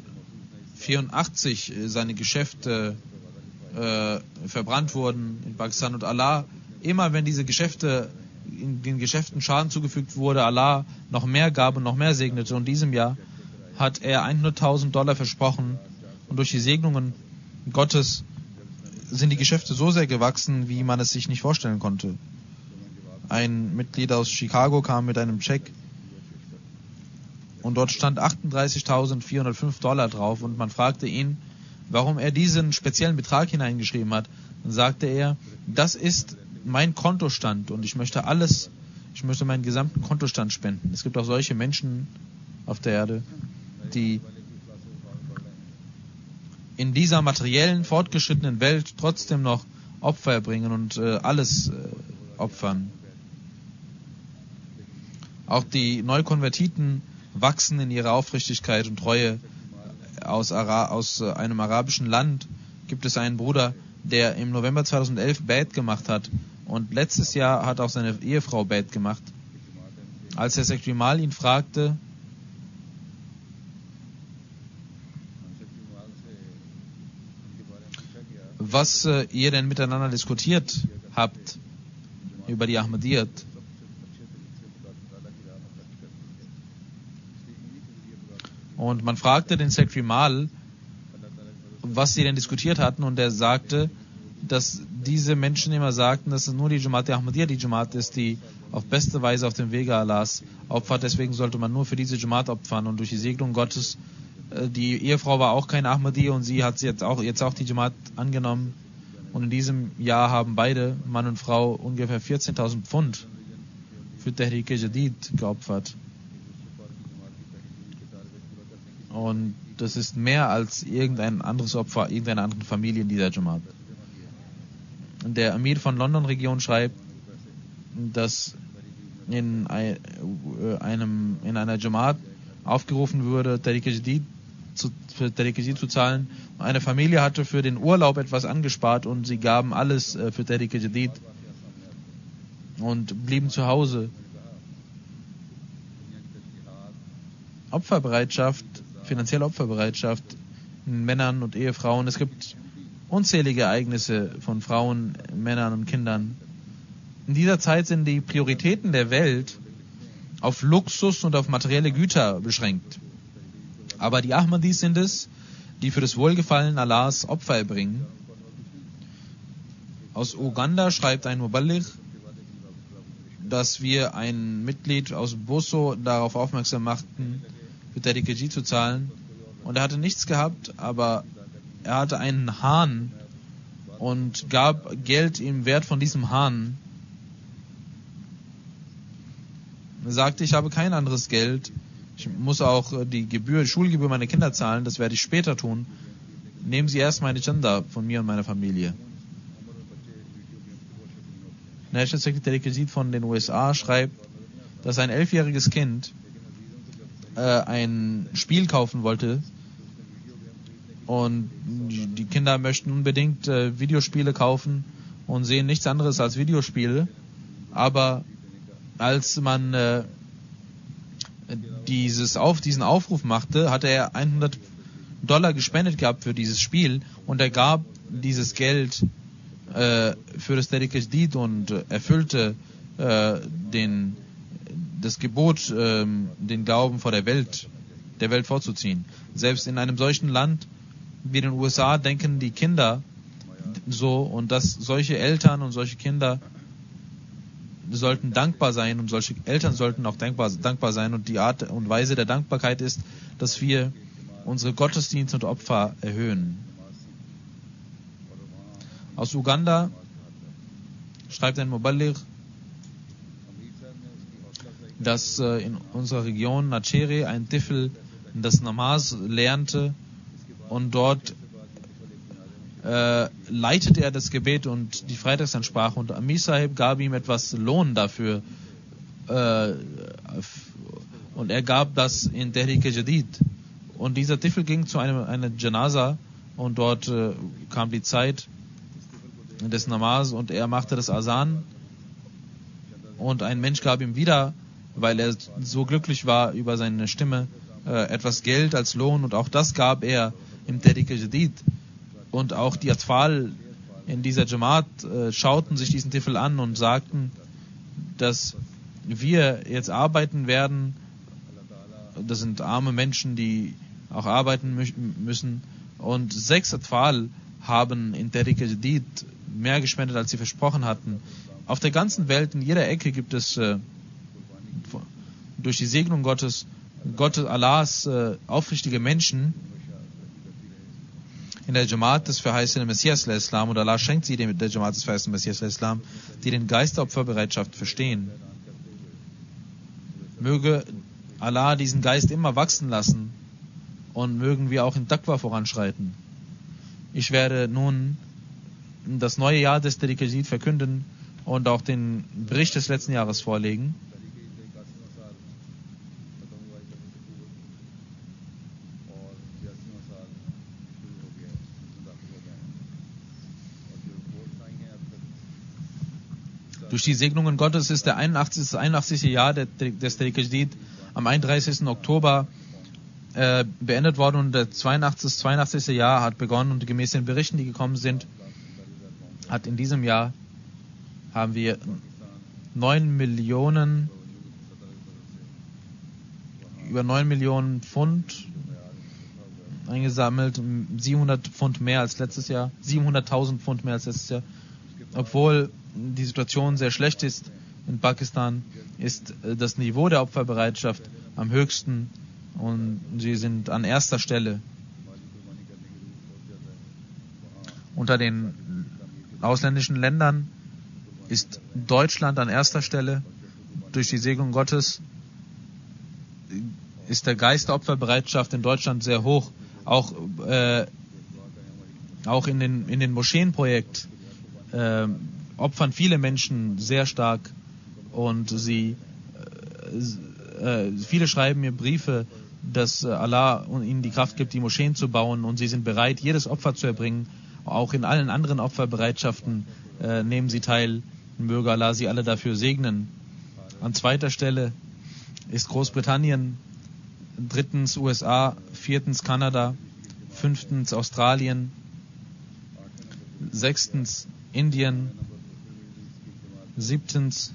Speaker 2: 1984 seine Geschäfte verbrannt wurden in Pakistan, und Allah, immer wenn diese Geschäfte, in den Geschäften Schaden zugefügt wurde, Allah noch mehr gab und noch mehr segnete. Und in diesem Jahr hat er $100.000 versprochen, und durch die Segnungen Gottes sind die Geschäfte so sehr gewachsen, wie man es sich nicht vorstellen konnte. Ein Mitglied aus Chicago kam mit einem Scheck und dort stand $38.405 drauf, und man fragte ihn, warum er diesen speziellen Betrag hineingeschrieben hat, dann sagte er, das ist mein Kontostand und ich möchte meinen gesamten Kontostand spenden. Es gibt auch solche Menschen auf der Erde, die in dieser materiellen, fortgeschrittenen Welt trotzdem noch Opfer erbringen und alles opfern. Auch die Neukonvertiten wachsen in ihrer Aufrichtigkeit und Treue. Aus einem arabischen Land gibt es einen Bruder, der im November 2011 Bait gemacht hat. Und letztes Jahr hat auch seine Ehefrau Bait gemacht. Als Herr Sekretär Mal ihn fragte, was ihr denn miteinander diskutiert habt über die Ahmadiyyat, und man fragte den Sekretär Mal, was sie denn diskutiert hatten, und er sagte, dass diese Menschen immer sagten, dass es nur die Jamaat der Ahmadiyya die Jamaat ist, die auf beste Weise auf dem Wege Allahs opfert. Deswegen sollte man nur für diese Jamaat opfern und durch die Segnung Gottes. Die Ehefrau war auch keine Ahmadiyya und sie hat jetzt auch die Jamaat angenommen. Und in diesem Jahr haben beide, Mann und Frau, ungefähr 14.000 Pfund für Tehrik-e-Jadid geopfert. Und das ist mehr als irgendein anderes Opfer, irgendeiner anderen Familie in dieser Jamaat. Der Amir von London-Region schreibt, dass in einer Jamaat aufgerufen würde, Tehrik-e-Jadid zu zahlen. Eine Familie hatte für den Urlaub etwas angespart und sie gaben alles für Tehrik-e-Jadid und blieben zu Hause. Finanzielle Opferbereitschaft in Männern und Ehefrauen. Es gibt unzählige Ereignisse von Frauen, Männern und Kindern. In dieser Zeit sind die Prioritäten der Welt auf Luxus und auf materielle Güter beschränkt. Aber die Ahmadis sind es, die für das Wohlgefallen Allahs Opfer erbringen. Aus Uganda schreibt ein Muballigh, dass wir ein Mitglied aus Boso darauf aufmerksam machten, für Tehrik-e-Jadid zu zahlen. Und er hatte nichts gehabt, aber er hatte einen Hahn und gab Geld im Wert von diesem Hahn. Er sagte, ich habe kein anderes Geld. Ich muss auch die Schulgebühr meiner Kinder zahlen, das werde ich später tun. Nehmen Sie erst meine Chanda von mir und meiner Familie. National Secretary Tehrik-e-Jadid von den USA schreibt, dass ein 11-jähriges Kind ein Spiel kaufen wollte und die Kinder möchten unbedingt Videospiele kaufen und sehen nichts anderes als Videospiele, aber als man diesen Aufruf machte, hatte er $100 gespendet gehabt für dieses Spiel und er gab dieses Geld für das Tehrik-e-Jadid und erfüllte das Gebot, den Glauben vor der Welt vorzuziehen. Selbst in einem solchen Land wie den USA denken die Kinder so, und dass solche Eltern und solche Kinder sollten dankbar sein und solche Eltern sollten auch dankbar sein, und die Art und Weise der Dankbarkeit ist, dass wir unsere Gottesdienste und Opfer erhöhen. Aus Uganda schreibt ein Muballigh, dass in unserer Region Nachere ein Tifl das Namaz lernte und dort leitete er das Gebet und die Freitagsansprache, und Amir Sahib gab ihm etwas Lohn dafür und er gab das in Tehrik-e-Jadid, und dieser Tifl ging zu einer Janaza und dort kam die Zeit des Namaz und er machte das Azan und ein Mensch gab ihm wieder, weil er so glücklich war über seine Stimme, etwas Geld als Lohn, und auch das gab er im Tehrik-e-Jadid. Und auch die Atfal in dieser Jamaat schauten sich diesen Tifl an und sagten, dass wir jetzt arbeiten werden. Das sind arme Menschen, die auch arbeiten müssen. Und 6 Atfal haben in Tehrik-e-Jadid mehr gespendet, als sie versprochen hatten. Auf der ganzen Welt, in jeder Ecke gibt es durch die Segnung Gottes Allahs aufrichtige Menschen, in der Jamaat des verheißenen Messias al-Islam, und Allah schenkt sie der Jamaat des verheißenen Messias al-Islam, die den Geist der Opferbereitschaft verstehen. Möge Allah diesen Geist immer wachsen lassen und mögen wir auch in Taqwa voranschreiten. Ich werde nun das neue Jahr des Tariq-e-Jadid verkünden und auch den Bericht des letzten Jahres vorlegen. Durch die Segnungen Gottes ist das 81. Jahr des Tariq-e-Jadid am 31. Oktober beendet worden und das 82. Jahr hat begonnen, und gemäß den Berichten, die gekommen sind, hat in diesem Jahr haben wir 9 Millionen Pfund eingesammelt, 700 Pfund mehr als letztes Jahr, 700.000 Pfund mehr als letztes Jahr. Obwohl die Situation sehr schlecht ist in Pakistan, ist das Niveau der Opferbereitschaft am höchsten und sie sind an erster Stelle. Unter den ausländischen Ländern ist Deutschland an erster Stelle. Durch die Segnung Gottes ist der Geist der Opferbereitschaft in Deutschland sehr hoch. Auch in den Moscheenprojekt opfern viele Menschen sehr stark, und viele schreiben mir Briefe, dass Allah ihnen die Kraft gibt, die Moscheen zu bauen, und sie sind bereit, jedes Opfer zu erbringen. Auch in allen anderen Opferbereitschaften nehmen sie teil. Möge Allah sie alle dafür segnen. An zweiter Stelle ist Großbritannien, drittens USA, viertens Kanada, fünftens Australien, sechstens Indien, siebtens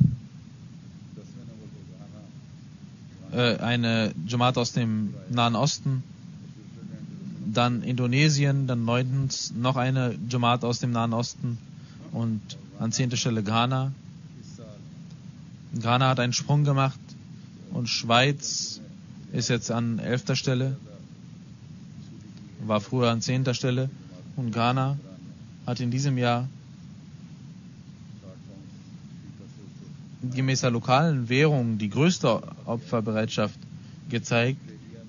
Speaker 2: eine Jamaat aus dem Nahen Osten, dann Indonesien, dann neuntens noch eine Jamaat aus dem Nahen Osten und an 10. Stelle Ghana. Ghana hat einen Sprung gemacht und Schweiz ist jetzt an 11. Stelle, war früher an 10. Stelle, und Ghana hat in diesem Jahr gemäß der lokalen Währung die größte Opferbereitschaft gezeigt.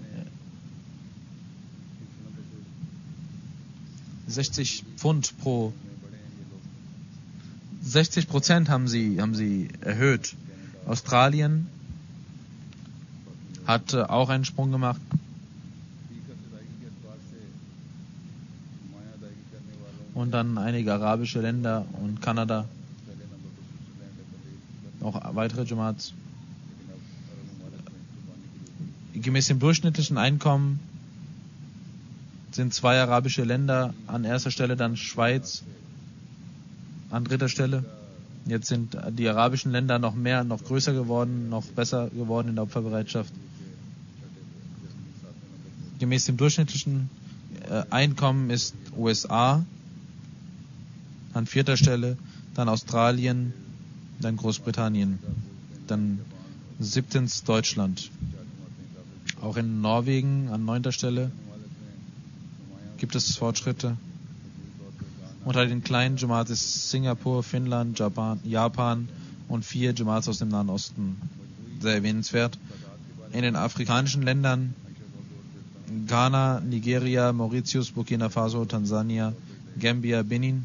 Speaker 2: 60% haben sie erhöht. Australien hat auch einen Sprung gemacht. Und dann einige arabische Länder und Kanada. Auch weitere Jamaats. Gemäß dem durchschnittlichen Einkommen sind 2 arabische Länder an erster Stelle, dann Schweiz an 3. Stelle. Jetzt sind die arabischen Länder noch größer geworden, noch besser geworden in der Opferbereitschaft. Gemäß dem durchschnittlichen Einkommen ist USA an 4. Stelle, dann Australien, dann Großbritannien, dann 7. Deutschland. Auch in Norwegen an 9. Stelle gibt es Fortschritte. Unter den kleinen Jamaats ist Singapur, Finnland, Japan und 4 Jamaats aus dem Nahen Osten sehr erwähnenswert. In den afrikanischen Ländern Ghana, Nigeria, Mauritius, Burkina Faso, Tansania, Gambia, Benin.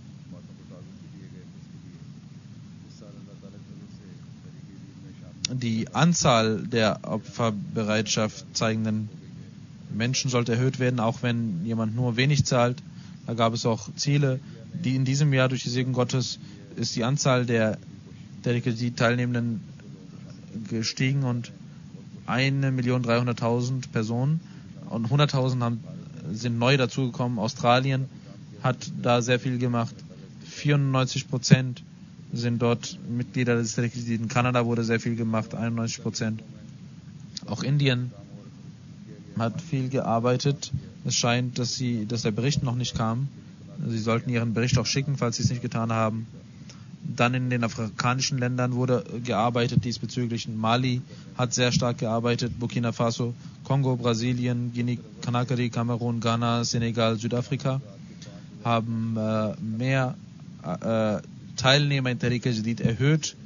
Speaker 2: Die Anzahl der Opferbereitschaft zeigenden Menschen sollte erhöht werden, auch wenn jemand nur wenig zahlt. Da gab es auch Ziele, die in diesem Jahr durch die Segen Gottes ist die Anzahl der Teilnehmenden gestiegen und 1.300.000 Personen und 100.000 sind neu dazugekommen. Australien hat da sehr viel gemacht. 94% sind dort Mitglieder des Teariq-e-Jadid. In Kanada wurde sehr viel gemacht, 91%. Auch Indien hat viel gearbeitet. Es scheint, dass der Bericht noch nicht kam. Sie sollten ihren Bericht auch schicken, falls sie es nicht getan haben. Dann in den afrikanischen Ländern wurde gearbeitet diesbezüglich. Mali hat sehr stark gearbeitet, Burkina Faso, Kongo, Brasilien, Guinea-Conakry, Kamerun, Ghana, Senegal, Südafrika haben mehr Teilnehmer in Tariqa Jadid erhöht.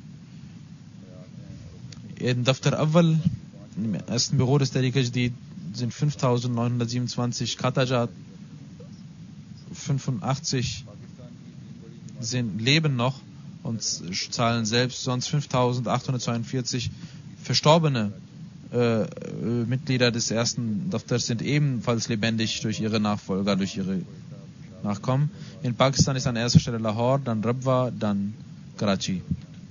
Speaker 2: In Daftar Awwal, im ersten Büro des Tariqa Jadid, sind 5.927 Khatajat, 85 leben noch und zahlen selbst, sonst 5.842 verstorbene Mitglieder des ersten Daftars sind ebenfalls lebendig durch ihre Nachfolger, durch ihre Nachkommen. In Pakistan ist an erster Stelle Lahore, dann Rabwa, dann Karachi.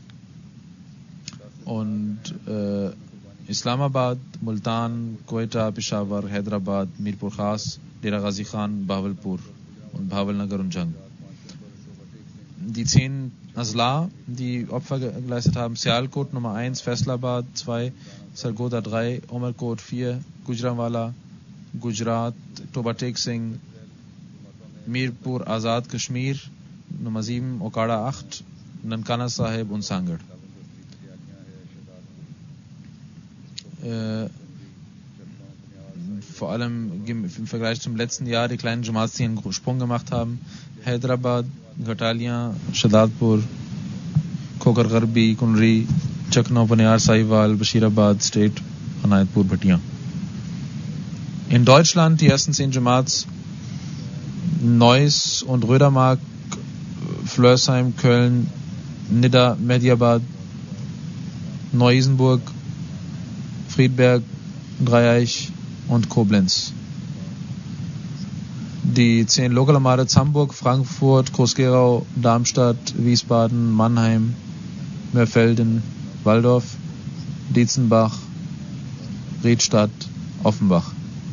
Speaker 2: Und Islamabad, Multan, Quetta, Peshawar, Hyderabad, Mirpur Khas, Dera Ghazi Khan, Bahawalpur und Bahawalnagar und Jang. Die 10 Azla, die Opfer geleistet haben: Sialkot Nummer 1, Faisalabad 2, Sargodha 3, Umerkot 4, Gujranwala, Gujarat, Toba Tek Singh, Mirpur Azad Kashmir Nummer 7, Okada 8, Nankana Sahib und Sangar. Vor allem im Vergleich zum letzten Jahr die kleinen Jamaats, die einen Sprung gemacht haben: Hyderabad, Ghatalian, Shadadpur, Khokar Gharbi, Kunri, Chakno, Paniar, Sahiwal, Bashirabad State, Anayatpur, Bhatia. In Deutschland die ersten 10 Jamaats: Neuss und Rödermark, Flörsheim, Köln, Nidda, Mediabad, Neu-Isenburg, Friedberg, Dreieich und Koblenz. Die 10 Lokalamades: Hamburg, Frankfurt, Groß-Gerau, Darmstadt, Wiesbaden, Mannheim, Mörfelden, Walldorf, Dietzenbach, Riedstadt, Offenbach.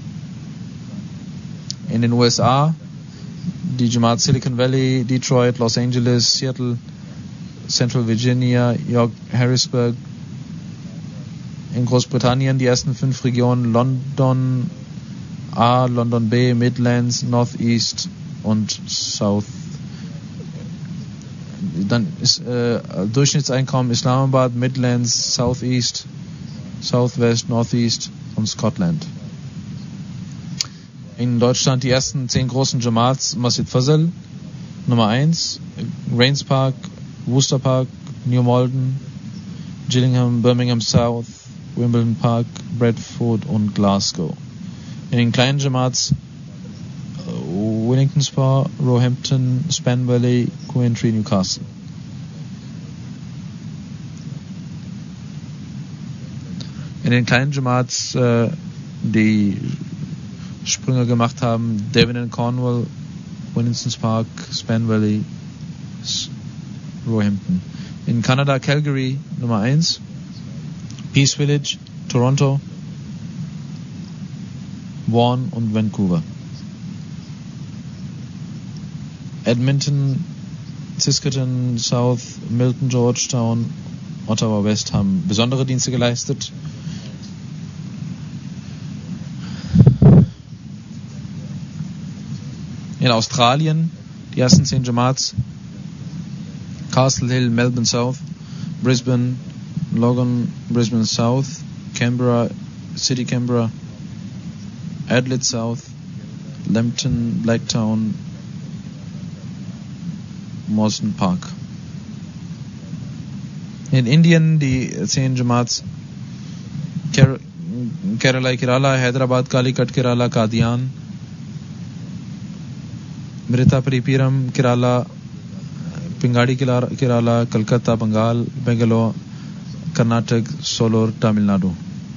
Speaker 2: In den USA die Jamaat Silicon Valley, Detroit, Los Angeles, Seattle, Central Virginia, York, Harrisburg. In Großbritannien die ersten 5 Regionen: London A, London B, Midlands, North East und South. Dann ist Durchschnittseinkommen Islamabad, Midlands, South East, South West, North East und Scotland. In Deutschland die ersten 10 großen Jamaats: Masjid Fazl Nummer 1, Rains Park, Worcester Park, New Malden, Gillingham, Birmingham South, Wimbledon Park, Bradford und Glasgow. In den kleinen Jamaats Wellington Spa, Roehampton, Span Valley, Coventry, Newcastle. In den kleinen Jamaats, die Sprünge gemacht haben: Devon and Cornwall, Winston's Park, Span Valley, Roehampton. In Kanada Calgary Nummer 1, Peace Village, Toronto, Vaughan und Vancouver. Edmonton, Saskatoon South, Milton, Georgetown, Ottawa West haben besondere Dienste geleistet. In Australien die ersten 10 Jamaats: Castle Hill, Melbourne South, Brisbane, Logan, Brisbane South, Canberra, City Canberra, Adelaide South, Lambton, Blacktown, Mawson Park. In Indien die 10 Jamaats: Kerala, Kerala, Hyderabad, Calicut, Kerala, Qadian, Mritapuri, Piram, Kerala, Pingadi, Kerala, Kolkata, Bengal, Bangalore, Karnataka, Solor, Tamil Nadu.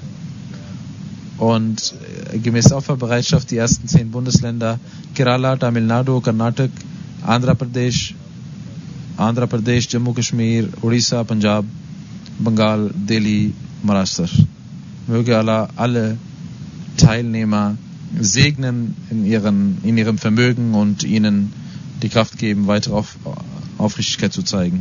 Speaker 2: Und gemäß Opferbereitschaft die ersten 10 Bundesländer: Kerala, Tamil Nadu, Karnataka, Andhra Pradesh, Jammu Kashmir, Odisha, Punjab, Bengal, Delhi, Maharashtra. Möge Allah alle Teilnehmer segnen in ihrem Vermögen und ihnen die Kraft geben, weitere Aufrichtigkeit zu zeigen.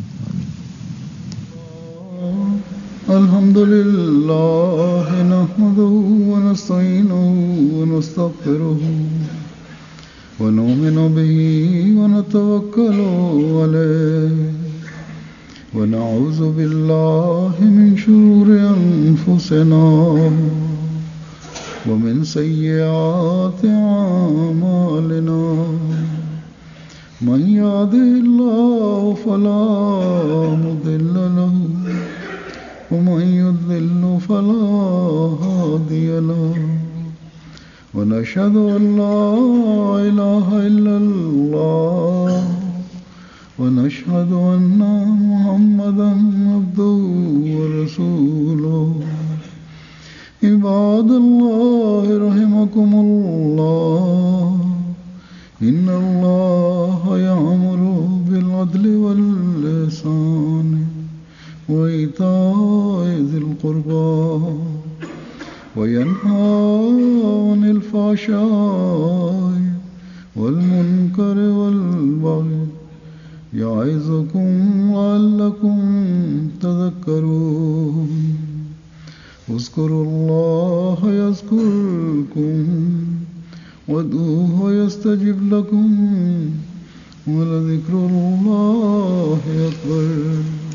Speaker 2: Amen.
Speaker 1: Alhamdulillah, nahmaduhu wa nasta'inuhu wa nastaghfiruhu wa nu'minu bihi wa natawakkalu alayhi ونعوذ بالله من شرور أنفسنا ومن سيئات أعمالنا من يهده الله فلا مضل له ومن يضلل فلا هادي له ونشهد أن لا إله إلا الله ونشهد أن محمدا عبده ورسوله عباد الله رحمكم الله إن الله يأمر بالعدل والإحسان وإيتاء ذي القربى وينهى عن الفحشاء والمنكر والبغي يعظكم لعلكم تذكرون اذكروا الله يذكركم وادعوه يستجب لكم ولذكر الله أكبر